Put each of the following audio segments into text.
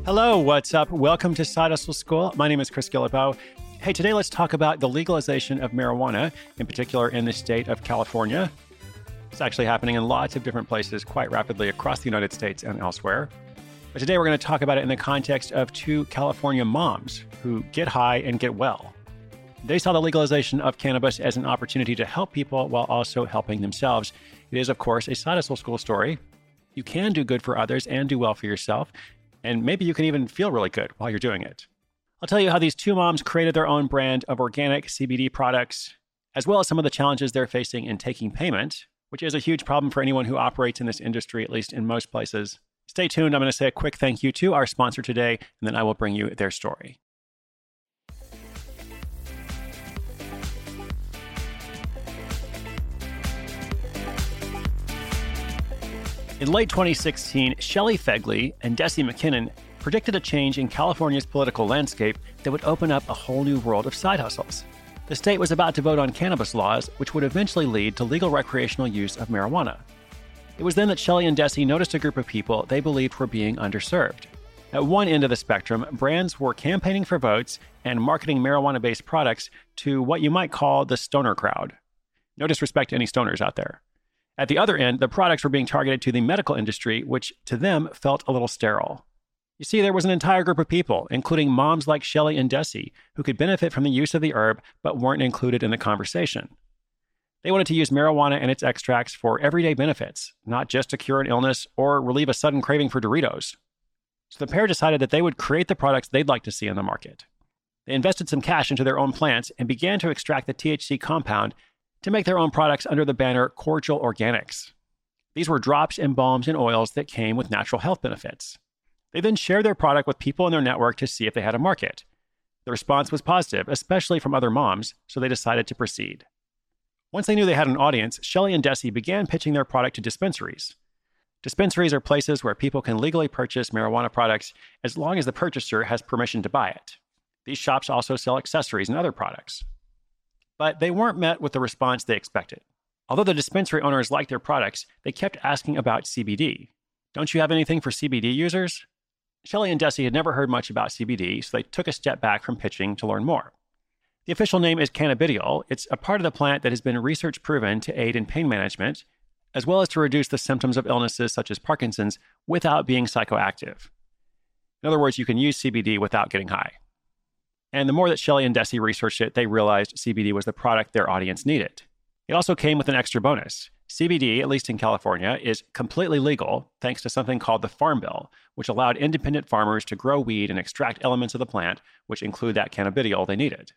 Hello, what's up? Welcome to Side Hustle School. My name is Chris Guillebeau. Hey, today let's talk about the legalization of marijuana, in particular in the state of California. It's actually happening in lots of different places quite rapidly across the United States and elsewhere. But today we're going to talk about it in the context of two California moms who get high and get well. They saw the legalization of cannabis as an opportunity to help people while also helping themselves. It is, of course, a Side Hustle School story. You can do good for others and do well for yourself, and maybe you can even feel really good while you're doing it. I'll tell you how these two moms created their own brand of organic CBD products, as well as some of the challenges they're facing in taking payment, which is a huge problem for anyone who operates in this industry, at least in most places. Stay tuned. I'm going to say a quick thank you to our sponsor today, and then I will bring you their story. In late 2016, Shelley Fegley and Desi McKinnon predicted a change in California's political landscape that would open up a whole new world of side hustles. The state was about to vote on cannabis laws, which would eventually lead to legal recreational use of marijuana. It was then that Shelley and Desi noticed a group of people they believed were being underserved. At one end of the spectrum, brands were campaigning for votes and marketing marijuana-based products to what you might call the stoner crowd. No disrespect to any stoners out there. At the other end, the products were being targeted to the medical industry, which to them felt a little sterile. You see, there was an entire group of people, including moms like Shelley and Desi, who could benefit from the use of the herb but weren't included in the conversation. They wanted to use marijuana and its extracts for everyday benefits, not just to cure an illness or relieve a sudden craving for Doritos. So the pair decided that they would create the products they'd like to see in the market. They invested some cash into their own plants and began to extract the THC compound to make their own products under the banner Cordial Organics. These were drops and balms and oils that came with natural health benefits. They then shared their product with people in their network to see if they had a market. The response was positive, especially from other moms, so they decided to proceed. Once they knew they had an audience, Shelley and Desi began pitching their product to dispensaries. Dispensaries are places where people can legally purchase marijuana products as long as the purchaser has permission to buy it. These shops also sell accessories and other products. But they weren't met with the response they expected. Although the dispensary owners liked their products, they kept asking about CBD. Don't you have anything for CBD users? Shelley and Desi had never heard much about CBD, so they took a step back from pitching to learn more. The official name is cannabidiol. It's a part of the plant that has been research proven to aid in pain management, as well as to reduce the symptoms of illnesses such as Parkinson's without being psychoactive. In other words, you can use CBD without getting high. And the more that Shelley and Desi researched it, they realized CBD was the product their audience needed. It also came with an extra bonus. CBD, at least in California, is completely legal thanks to something called the Farm Bill, which allowed independent farmers to grow weed and extract elements of the plant, which include that cannabidiol they needed.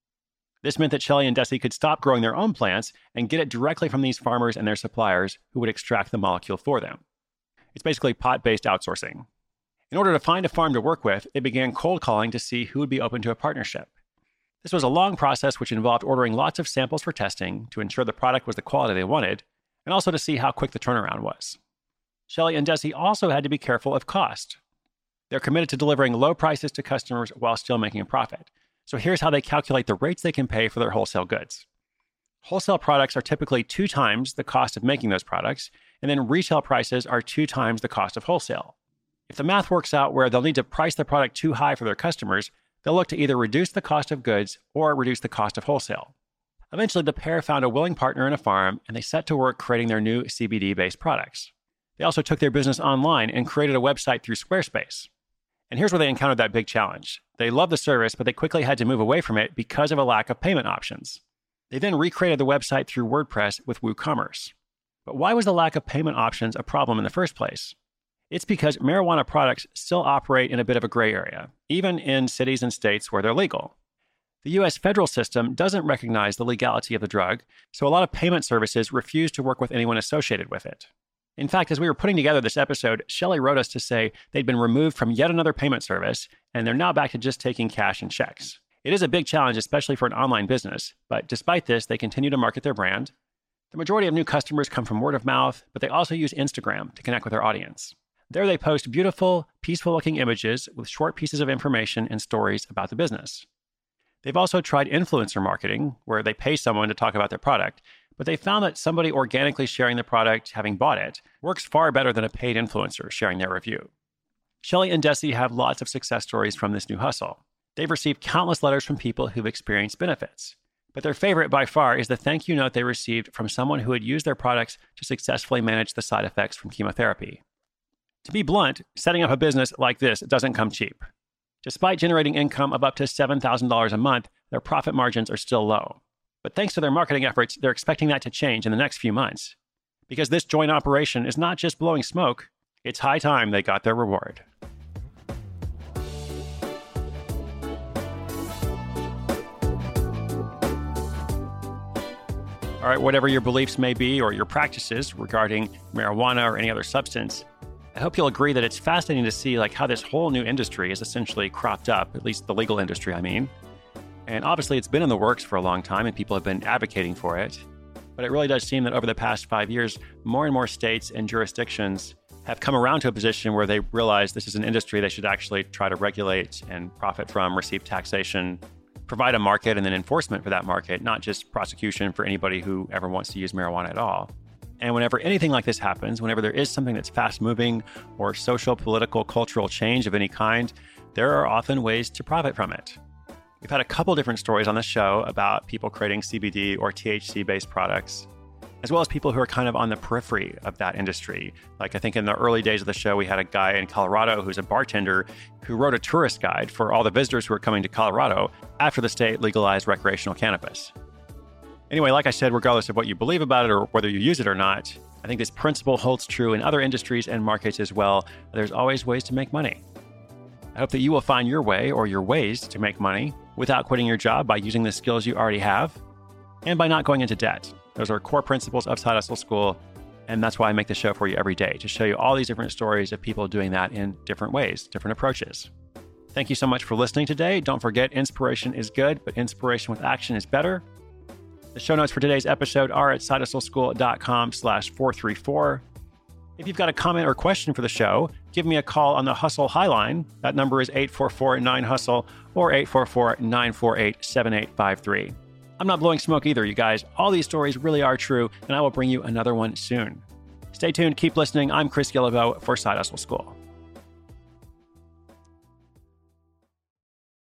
This meant that Shelley and Desi could stop growing their own plants and get it directly from these farmers and their suppliers who would extract the molecule for them. It's basically pot-based outsourcing. In order to find a farm to work with, they began cold calling to see who would be open to a partnership. This was a long process which involved ordering lots of samples for testing to ensure the product was the quality they wanted, and also to see how quick the turnaround was. Shelley and Desi also had to be careful of cost. They're committed to delivering low prices to customers while still making a profit. So here's how they calculate the rates they can pay for their wholesale goods. Wholesale products are typically 2 times the cost of making those products, and then retail prices are 2 times the cost of wholesale. If the math works out where they'll need to price the product too high for their customers, they'll look to either reduce the cost of goods or reduce the cost of wholesale. Eventually, the pair found a willing partner in a farm, and they set to work creating their new CBD-based products. They also took their business online and created a website through Squarespace. And here's where they encountered that big challenge. They loved the service, but they quickly had to move away from it because of a lack of payment options. They then recreated the website through WordPress with WooCommerce. But why was the lack of payment options a problem in the first place? It's because marijuana products still operate in a bit of a gray area, even in cities and states where they're legal. The U.S. federal system doesn't recognize the legality of the drug, so a lot of payment services refuse to work with anyone associated with it. In fact, as we were putting together this episode, Shelley wrote us to say they'd been removed from yet another payment service, and they're now back to just taking cash and checks. It is a big challenge, especially for an online business, but despite this, they continue to market their brand. The majority of new customers come from word of mouth, but they also use Instagram to connect with their audience. There they post beautiful, peaceful-looking images with short pieces of information and stories about the business. They've also tried influencer marketing, where they pay someone to talk about their product, but they found that somebody organically sharing the product, having bought it, works far better than a paid influencer sharing their review. Shelley and Desi have lots of success stories from this new hustle. They've received countless letters from people who've experienced benefits. But their favorite by far is the thank you note they received from someone who had used their products to successfully manage the side effects from chemotherapy. To be blunt, setting up a business like this doesn't come cheap. Despite generating income of up to $7,000 a month, their profit margins are still low. But thanks to their marketing efforts, they're expecting that to change in the next few months. Because this joint operation is not just blowing smoke, it's high time they got their reward. All right, whatever your beliefs may be or your practices regarding marijuana or any other substance, I hope you'll agree that it's fascinating to see how this whole new industry is essentially cropped up, at least the legal industry, I mean. And obviously it's been in the works for a long time and people have been advocating for it. But it really does seem that over the past 5 years, more and more states and jurisdictions have come around to a position where they realize this is an industry they should actually try to regulate and profit from, receive taxation, provide a market and then enforcement for that market, not just prosecution for anybody who ever wants to use marijuana at all. And whenever anything like this happens, whenever there is something that's fast moving or social, political, cultural change of any kind, there are often ways to profit from it. We've had a couple different stories on the show about people creating CBD or THC-based products, as well as people who are kind of on the periphery of that industry. I think in the early days of the show, we had a guy in Colorado who's a bartender who wrote a tourist guide for all the visitors who were coming to Colorado after the state legalized recreational cannabis. Anyway, like I said, regardless of what you believe about it or whether you use it or not, I think this principle holds true in other industries and markets as well. There's always ways to make money. I hope that you will find your way or your ways to make money without quitting your job by using the skills you already have and by not going into debt. Those are core principles of Side Hustle School, and that's why I make the show for you every day, to show you all these different stories of people doing that in different ways, different approaches. Thank you so much for listening today. Don't forget, inspiration is good, but inspiration with action is better. The show notes for today's episode are at sidehustleschool.com/434. If you've got a comment or question for the show, give me a call on the Hustle Highline. That number is 844-9HUSTLE or 844-948-7853. I'm not blowing smoke either, you guys. All these stories really are true, and I will bring you another one soon. Stay tuned. Keep listening. I'm Chris Guillebeau for Side Hustle School.